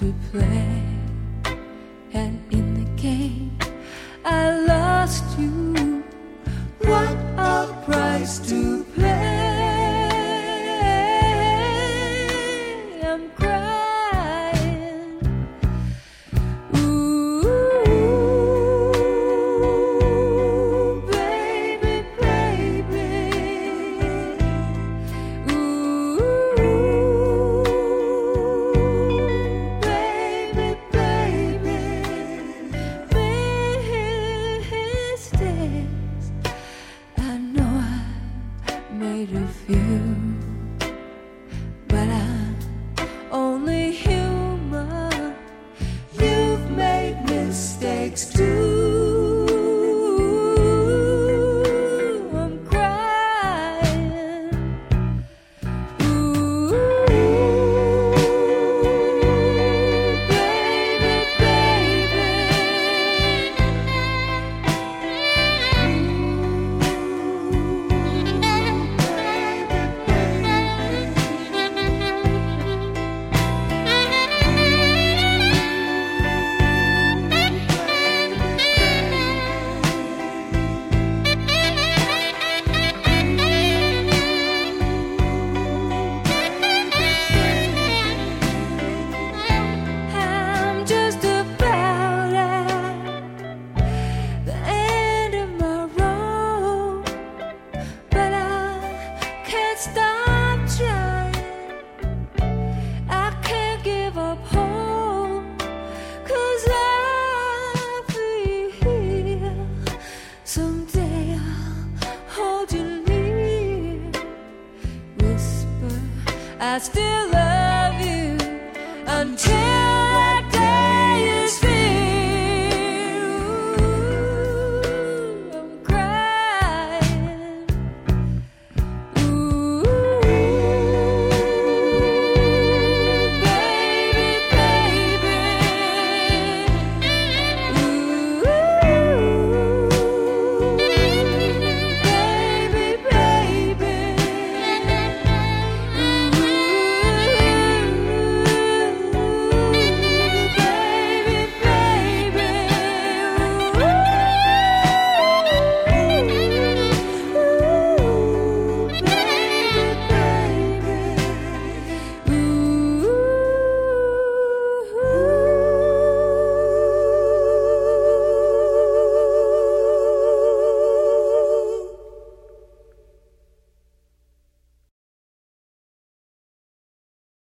to play, and in the game I lost you. What a price to pay. I'm crying. Ooh, baby, baby. Ooh, baby, baby. Mistakes, I know I made a few, but I'm only human. You've made mistakes too. I'm crying. Ooh, baby, baby. I'm just about at the end of my road, but I can't stop trying. I can't give up hope, 'cause I feel someday I'll hold you near, whisper I still love